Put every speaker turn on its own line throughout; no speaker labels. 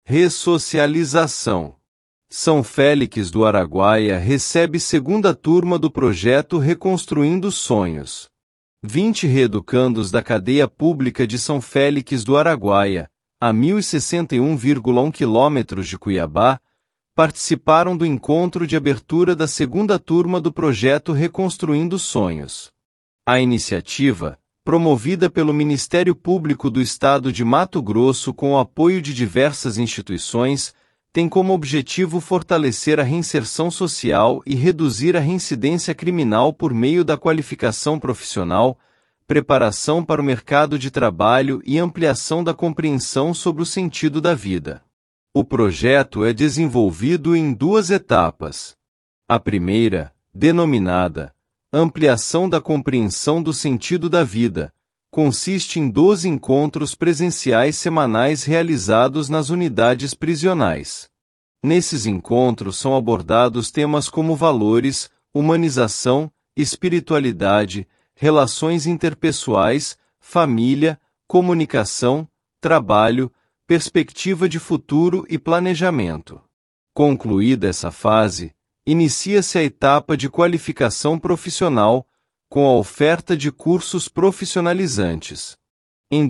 Ressocialização. São Félix do Araguaia recebe segunda turma do projeto Reconstruindo Sonhos. 20 reeducandos da cadeia pública de São Félix do Araguaia, a 1.061,1 km de Cuiabá, participaram do encontro de abertura da segunda turma do projeto Reconstruindo Sonhos. A iniciativa, promovida pelo Ministério Público do Estado de Mato Grosso com o apoio de diversas instituições, tem como objetivo fortalecer a reinserção social e reduzir a reincidência criminal por meio da qualificação profissional, preparação para o mercado de trabalho e ampliação da compreensão sobre o sentido da vida. O projeto é desenvolvido em duas etapas. A primeira, denominada Ampliação da Compreensão do Sentido da Vida, consiste em 12 encontros presenciais semanais realizados nas unidades prisionais. Nesses encontros são abordados temas como valores, humanização, espiritualidade, relações interpessoais, família, comunicação, trabalho, perspectiva de futuro e planejamento. Concluída essa fase, inicia-se a etapa de qualificação profissional, com a oferta de cursos profissionalizantes. Em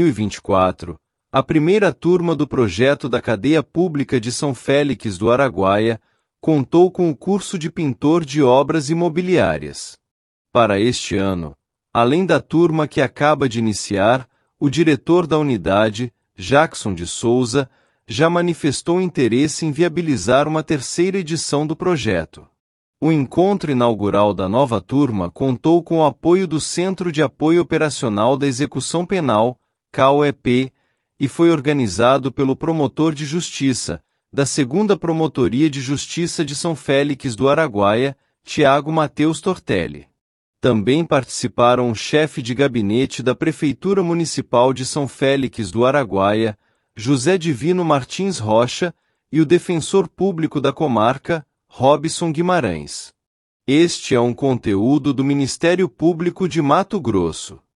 2024, a primeira turma do projeto da Cadeia Pública de São Félix do Araguaia contou com o curso de pintor de obras imobiliárias. Para este ano, além da turma que acaba de iniciar, o diretor da unidade, Jackson de Souza, já manifestou interesse em viabilizar uma terceira edição do projeto. O encontro inaugural da nova turma contou com o apoio do Centro de Apoio Operacional da Execução Penal, CAOEP, e foi organizado pelo promotor de Justiça, da 2ª Promotoria de Justiça de São Félix do Araguaia, Tiago Mateus Tortelli. Também participaram o chefe de gabinete da Prefeitura Municipal de São Félix do Araguaia, José Divino Martins Rocha, e o defensor público da comarca, Robson Guimarães. Este é um conteúdo do Ministério Público de Mato Grosso.